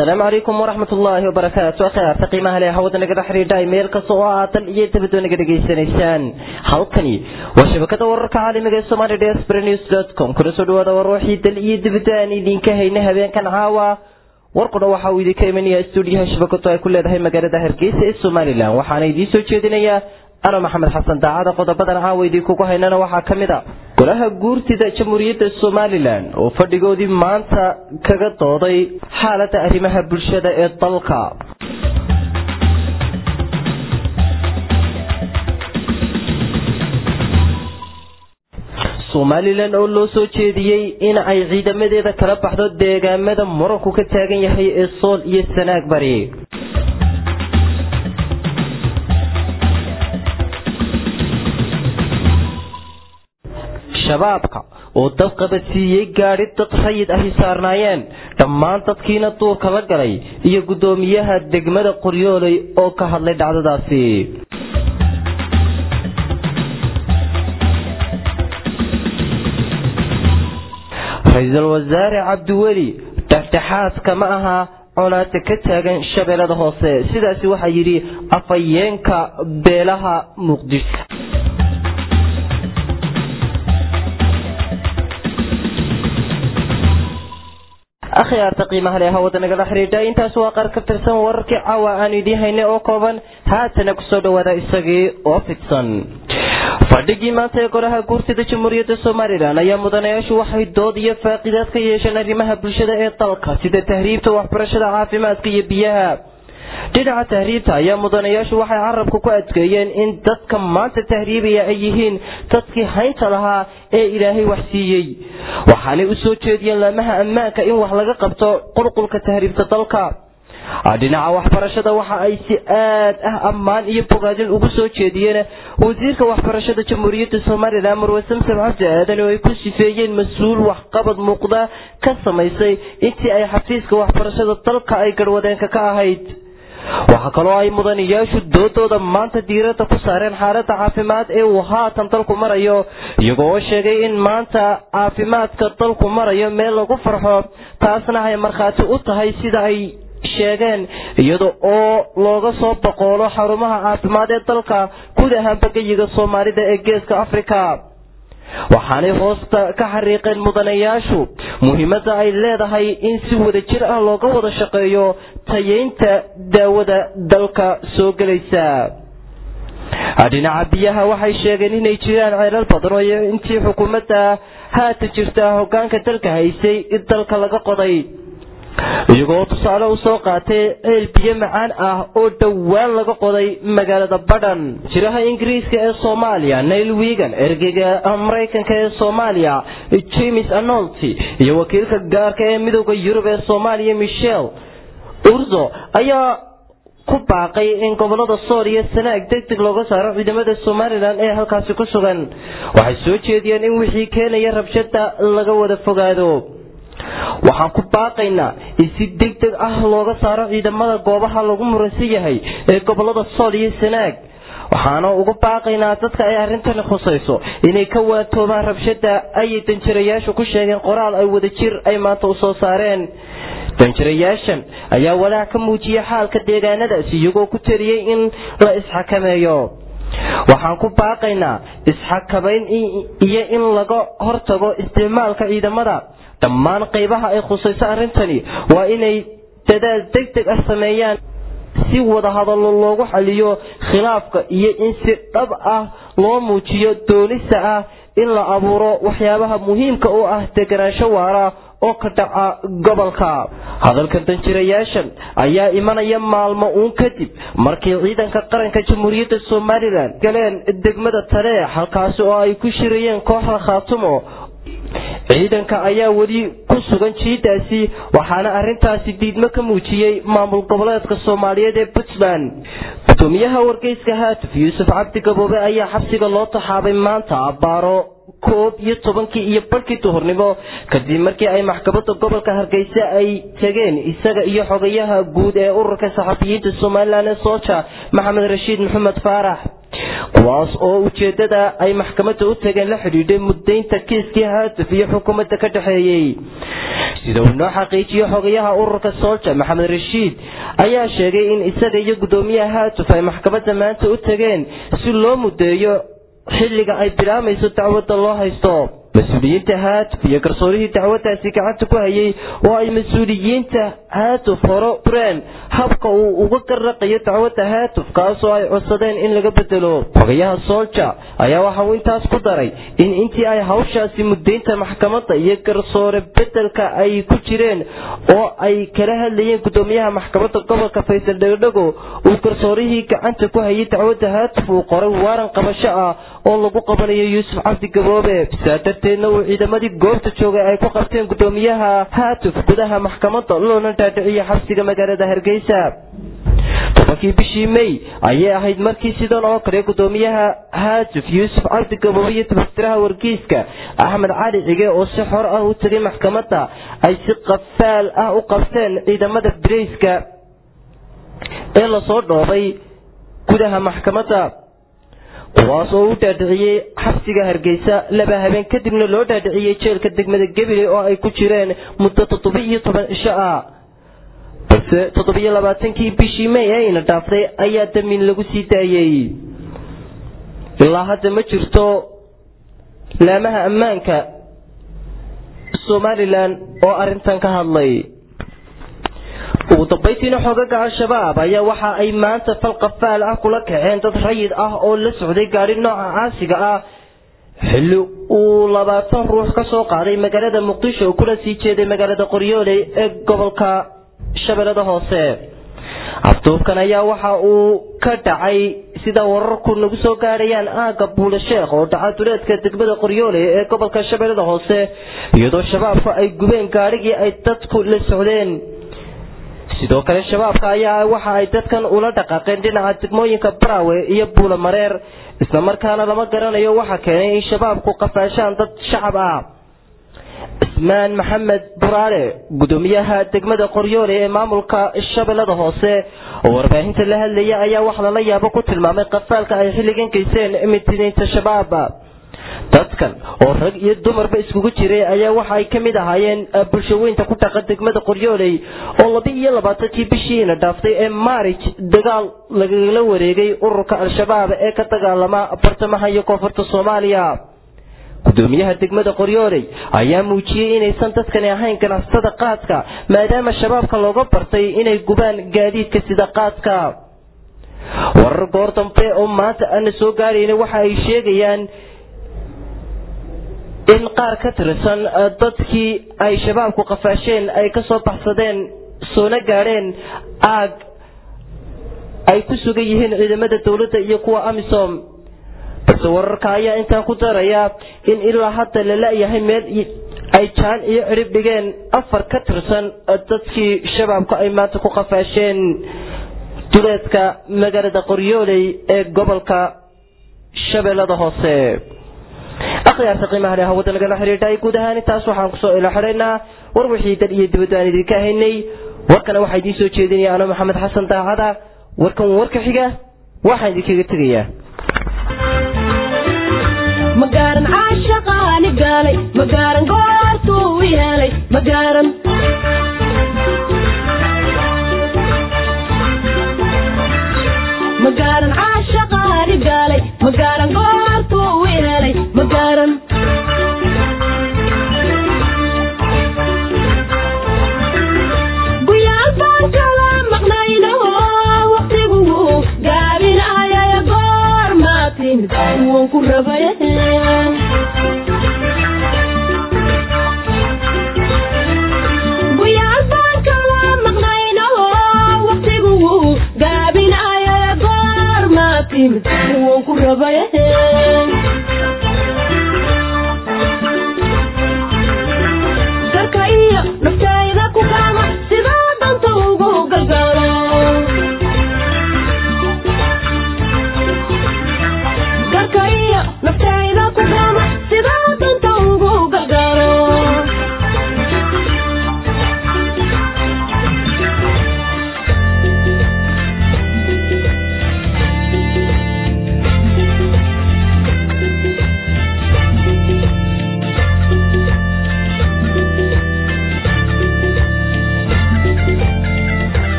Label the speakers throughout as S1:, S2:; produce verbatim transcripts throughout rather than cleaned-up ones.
S1: السلام عليكم ورحمة الله وبركاته. أخير تقيمها لها ودنا قد حريدا إيميل كسوات اللي تبدون قد جيسانيسان حلقني وشبكة ورك عالم جيس سومالي ديسبرنيوس دوت كوم كل سدوا وروحي اللي تبداني دين كهينها بين كان عاوا ورقنا وحاولي كيمني استوديها شبكة كل هذه مجال ده هركيس السومالي لا وحنا دي سوتشيدنيا أنا محمد حسن دعاء قد بدر عاودي كوكو هيننا وحكمدا كلها جورتي جمهورية الصوماليلاند وفرقودي مانتا كغطودي حالة أرمها بالشدة الطلقة Somaliland oo loo soo jeediyay in ay ciidamadeeda kala baxdo deegaamada Morocco ka taagan yahay ee Sool iyo Sanaag bari shabaabka oo dad qabadsiiyay gaari dad rayid ah saarnaayeen dhammaan dadkiina duurka la galay iyo gudoomiyaha degmada Qoryooley oo ka hadlay dhacdadaasi Ra'iisul Wasaare Cabdiweli taxtaxaad kama aha colaad ka taagan shabeellada hoose sidaas waxa yiri afayeenka beelaha Muqdisho أخيار تقيمها لها ودنا قد حريدا إنت سواقر كترسن ورك عوا أن يديهين أو كوبان هاتنا كسود ودا إسقي أوفيتسن فدقي ما سيقولها كورسي جمهورية الصوماليلاند أيام مدنياش وحيد دودية فاقدات كيشان رمها بالشدة الطلقة سيدة تهريب وحبرشدة عافمات كي بيها dhinaca tahriibta ayaa mudanayaashu waxay carabku ku adkeeyeen in dadka maanta tahriibaya ay yihiin dadkii haynta lahaa ee Ilaahay wax siiyay waxaanay u soo jeediyeen laamaha ammaanka in wax laga qabto qulqulka tahriibta dalka dhinaca waxbarashada waxa ay si aad ah ammaan iyo bogaadin ugu soo jeediyeen wasiirka waxbarashada Jamhuuriyadda Soomaaliland Marwe Samsam Cabdi Aadan oo ay ku sifeeyeen mas'uul waxqabad muuqda ka samaysay intii ay xafiiska waxbarashada dalka ay garwadeenka ka ahayd waxa kaloo ay mudanayaashu doodooda maanta diirada ku saareen xaaladda caafimaad ee uu haatan dalku marayo iyagoo sheegay in maanta caafimaadka dalku marayo meel lagu farxo taasna ay markhaati u tahay sida ay sheegeen iyadoo oo looga soo boqolo xarumaha caafimaad ee dalka guud ahaan bagayiga Soomaalida ee Geeska Afrika waxaanay hoosta ka xariiqeen mudanayaashu muhiimadda ay leedahay in si wada jir ah looga wada shaqeeyo tayeynta daawada dalka soo galaysa dhinaca biyaha waxay sheegeen inay jiraan ceelal badan oo intii xukuumadda haata jirta hoggaanka dalka haysay in dalka laga qoday iyagoo tusaale u soo qaatay ceel biyo macaan ah oo dhawaan laga qoday magaalada Badhan jiraha Ingiriiska ee Soomaaliya Neil Wigan ergeyga Mareykanka ee Soomaaliya James Arnoldi iyo wakiilka gaarka ee midowga Yurub ee Soomaaliya Michel Urzo ayaa ku baaqay in gobolada Sool iyo Sanaag degdeg looga saaro ciidamada Soomaaliland ee halkaas ku sugan waxay soo jeediyeen in wixii keenaya rabshada laga wada fogaado waxaan ku baaqaynaa in si degdeg ah looga saaro ciidamada goobaha lagu muransan yahay ee gobolada Sool iyo Sanaag waxaana ugu baaqaynaa dadka ay arrintan khusayso inay ka waatoobaan rabshada ay danjirayaashu ku sheegeen qoraal ay wada jir ay maanta u soo saareen danjirayaashan ayaa walaac ka muujiyay xaalka deegaanadaasi iyagoo ku taliyay in la isxakameeyo waxaan ku baaqaynaa isxakameyn iyo in laga hortago isticmaalka ciidamada dhammaan qaybaha ay khusayso arrintani waa inay dadaal degdeg ah sameeyaan si wada hadal loogu xaliyo khilaafka iyo in si dhab ah loo muujiyo doonista ah in la abuuro waxyaabaha muhiimka u ah deganaansho waara oo ka dhaca gobolka hadalka danjirayaashan ayaa imanaya maalmo uun kadib markii ciidanka qaranka Jamhuuriyadda Soomaaliland galeen degmada Taleex halkaas oo ay ku shirayeen kooxda Khaatumo ciidanka ayaa wadi ku sugan jiidaasi waxaana arintaasi diidmo ka muujiyay maamul goboleedka Soomaaliyeed ee Puntland gudoomiyaha wargeyska Haatuf Yuusuf Cabdi Gaboobe ayaa xabsiga loo taxaabay maanta baaro koob iyo tobankii iyo barkii duhurnimo kadib markii ay maxkamadda gobolka Hargeysa ay tageen isaga iyo xogayaha guud ee ururka saxafiyiinta Soomaaliland ee Sooja Maxamed Rashiid Maxamed Faarax kuwaas oo ujeedada ay maxkamadda u tageen la xidhiidhay muddaynta kiiskii Haatuf iyo xukuumadda ka dhaxeeyay sida uu noo xaqiijiyo xogayaha ururka Soldier Maxamed Rashiid ayaa sheegay in isaga iyo gudoomiyaha Haatuf ay maxkamadda maanta u tageen si loo mudeeyo xilliga ay bilaamayso dacwadda loo haysto mas'uuliyiinta Haatuf iyo garsoorihii dacwaddaasi gacanta ku hayay oo ay mas'uuliyiinta Haatuf horo bureen habka uu uga qarraqayo dacwadda Haatuf kaasoo ay codsadeen in laga bedelo xogayaha Soldier ayaa waxa uu intaas ku daray in intii ay hawshaasi mudeynta maxkamadda iyo garsoore bedelka ay ku jireen oo ay kala hadlayeen gudoomiyaha maxkamadda gobolka Faysal Dhagdhago uu garsoorihii gacanta ku hayay dacwadda Haatuf uu qoray waaran qabasho ah oo lagu qabanayo Yuusuf Cabdi Gaboobe saadarteedna uu ciidamadii goobta joogay ay ku qabteen gudoomiyaha Haatuf gudaha maxkamadda loona dhaadhiciyay xabsiga magaalada Hargeysa tobankii bishii May ayay ahayd markii sidan oo kale gudoomiyaha Haatuf Yuusuf Cabdi Gaboobe iyo tabtiraha wargeyska Axmed Cali Cige oo si xor ah u tagay maxkamadda ay si qafaal ah u qabteen ciidamada Breyska ee la soo dhoobay gudaha maxkamadda kuwaas oo u dhaadhiciyay xabsiga Hargeysa laba habeen kadibna loo dhaadhiciyay jeelka degmada Gabiley oo ay ku jireen muddo toddoba iyo toban cisho ah balse toddoba iyo labaatankii bishii May ayna dhaaftay ayaa damiin lagu sii daayay ilaa hadda ma jirto laamaha ammaanka Somaliland oo arrintan ka hadlay ugu dambeyntiina xogaga al-shabaab ayaa waxa ay maanta fal qafaal ah kula kaceen dad rayid ah oo la socday gaari nooca caasiga ah xilli uu labaatan ruux ka soo qaaday magaalada Muqdisho oo kula sii jeeday magaalada Qoryooley ee gobolka Shabeellada Hoose afduubkan ayaa waxa uu ka dhacay sida wararku nagu soo gaarayaan aaga Buule Sheekh oo dhaca duleedka degmada Qoryooley ee gobolka Shabeellada Hoose iyadoo shabaabka ay gubeen gaarigii ay dadku la socdeen sidoo kale shabaabka ayaa waxa ay dadkan ula dhaqaaqeen dhinaca degmooyinka Braawe iyo Buule Mareer isla markaana lama garanayo waxa keenay in shabaabku qafaashaan dad shacab ah Ismaan Maxamed Buraale gudoomiyaha degmada Qoryooley ee maamulka Shabeellada Hoose oo warbaahinta la hadlayay ayaa wax la yaabo ku tilmaamay qafaalka ay xilligan geyseen imtixaanka shabaab dadkan oo rag iyo dumarba iskugu jiray ayaa waxa ay kamid ahaayeen bulshooyinka ku dhaqan degmada Qoryooley oo laba iyo labaatan bishiina dhaaftay ee March dagaal lagala wareegay ururka al-shabaab ee ka dagaalama bartamaha iyo koonfurta Soomaaliya gudoomiyaha degmada Qoryooley ayaa muujiyay inaysan dadkani ahayn ganacsatada qaadka maadaama shabaabka looga bartay inay gubaan gaadiidka sida qaadka warar goor dambe oo maanta aan soo gaarayna waxa ay sheegayaan in qaar ka tirsan dadkii ay shabaabku qafaasheen ay ka soo baxsadeen soona gaareen aag ay ku sugan yihiin ciidamada dawladda iyo kuwa AMISOM balse wararka ayaa intaa ku daraya in ilaa hadda la leeyahay meel ay jaan iyo cirib dhigeen afar ka tirsan dadkii shabaabku ay maanta ku qafaasheen duleedka magaalada Qoryooley ee gobolka Shabeellada Hoose akhyaarta qiimaha leh hawada naga xiriirtay guud ahaan taas waxaan ku soo ilaaxareynaa war wixii dad iyo dibadaan idinka haynay warkana waxa idin soo jeedinaya ana Maxamed Xasan Daacada warkan warka xiga waxa idinkaga tagayaa
S2: magaran aashaqani galay magaran goortu weelay magaran magaran aashaqani galay magaran goortu weelay magaran guyal baan kala maqnayno waqtigu gaabinaya goor maatin waan ku rabay guyal baan kala maqnayno waqtigu gaabinaya goor maatin waan ku rabay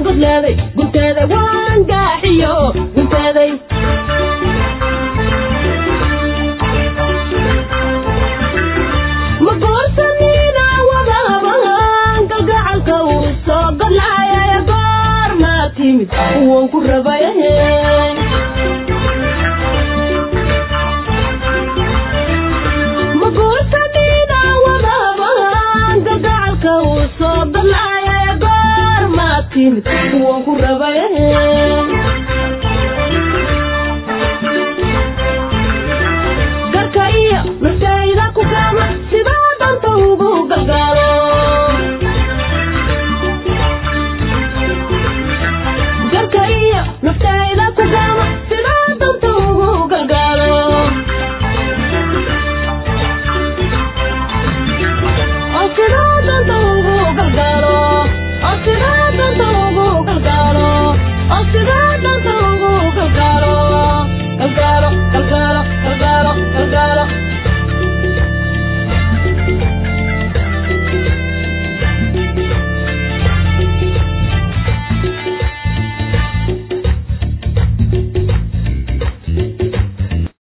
S2: godlaaday gunteeda waan gaaxiyo gunteeday ma goorsanina wadaban galgacalka uu soo godlaaya goor ma timid waan ku rabayahe waan ku rabayahe garka iyo naftayda ku kama sidaa danta ugu galgaalo garka iyo naftayda ku kama sidaa danta ugu galgaalo oo sidaa danta ugu galgaalo Oh,